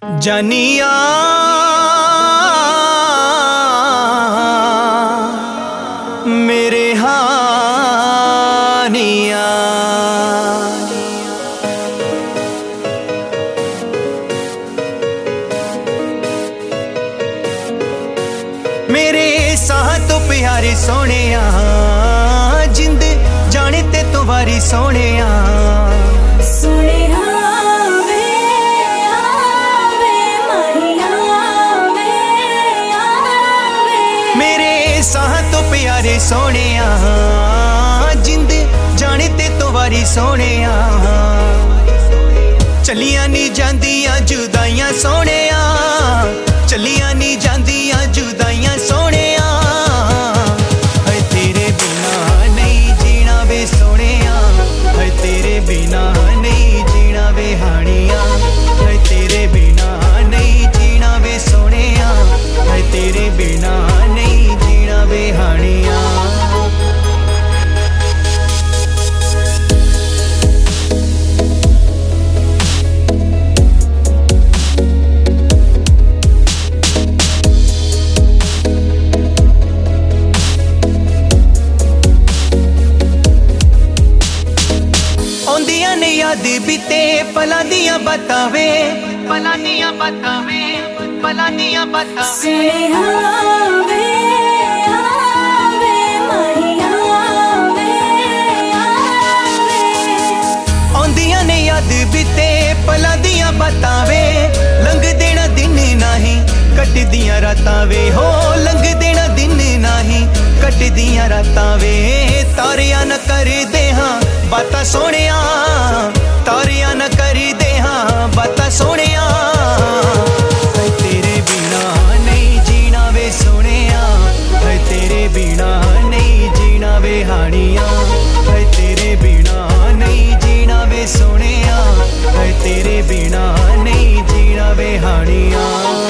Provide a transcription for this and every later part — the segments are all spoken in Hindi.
जानिया मेरे हानिया मेरे साह तो प्यारे सोने जिंद जाने ते तो वारी सोने प्यारे सोने जिंद जाने ते तो वारी सोने चलियां नी जांदियां जुदाइयां सोने चलियां नी जांदियां जुदाइयां सोने है तेरे बिना नहीं जीना वे सोने है तेरे बिना नहीं जीना वे हानिया है तेरे बिना नहीं जीना वे सोने है तेरे बिना नहीं जीना वे हानिया याद बीते पला दियां बतावे पला दियां बतावे पला दियां बतावे आंदियां ने याद बीते पला दियां बतावे लंघ देना दिन नहीं कट दियां रातां वे हो लंघ देना दिन नहीं कट दियां रातां वे तारियां न कर दे हाँ बातां सोहणिया तारियां न करी दे हाँ बातां सोहणिया है तेरे बिना नहीं जीना वे सोहणिया है तेरे बिना नहीं जीना वे हानिया है तेरे बिना नहीं जीना वे सोहणिया है तेरे बिना नहीं जीना वे हानिया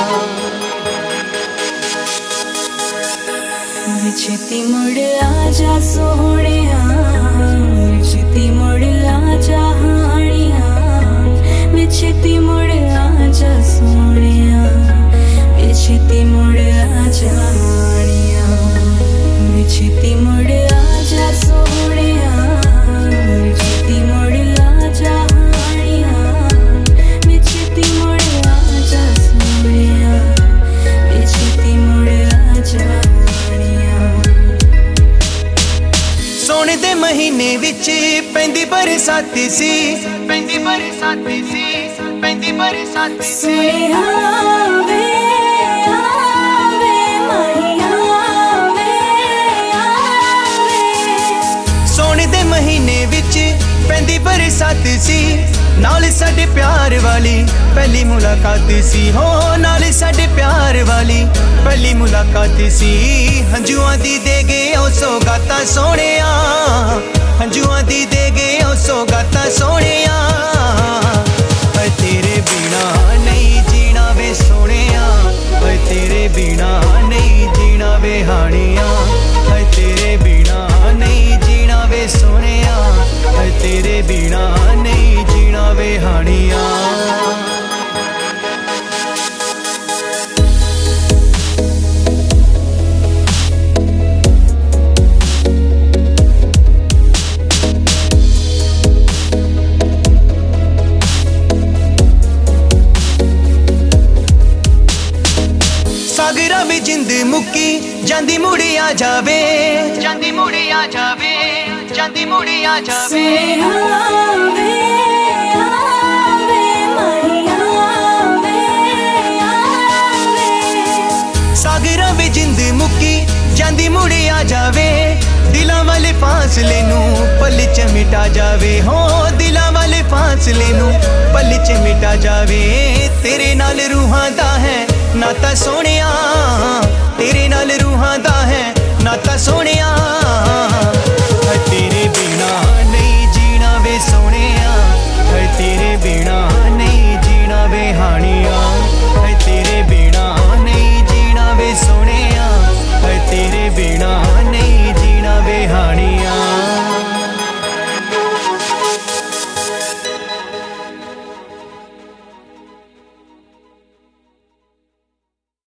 छेती मुड़ आजा सोहणिया छेती मुड़ आजा हानिया छेती मुड़ आजा सोहणिया छेती मुड़ आजा हानिया छेती मुड़ आजा सोहणिया छेती मुड़ आजा हानिया छेती मुड़ आजा सोहणिया छेती मुड़ आजा सोने दे महीने विच पैंदी बरसात सी पैंदी बरसात सी पैंदी बरसात सी सोने दे महीने विच पैंदी बरसात सी नाल साडे प्यार वाली पहली मुलाकात सी हो नाल साडे प्यार वाली पहली मुलाकात सी हंजुआं दी दे गए ओ सौगातां सोहणिया हंजुआं दी दे गए ओ सौगातां सोहणिया है तेरे बिना नहीं जीना वे सोहणिया है तेरे बिना नहीं जीना वे हानिया है तेरे बिना नहीं जीना वे सोहणिया है तेरे बिना नहीं जीना वे हानिया सागरा भी जिंद मुक्की जांदी मुड़ी आ जावे जांदी मुड़ी आ जावे जांदी मुड़ी आ जावे सागरा भी जिंद मुक्की जांदी मुड़ी आ जावे दिलां वाले फासले नू पल च मिटा जावे हो दिलां वाले फासले नू पल च मिटा जावे तेरे नाल रूहां दा है नाता सोहणिया तेरे नाल रूहां दा है नाता सोहणिया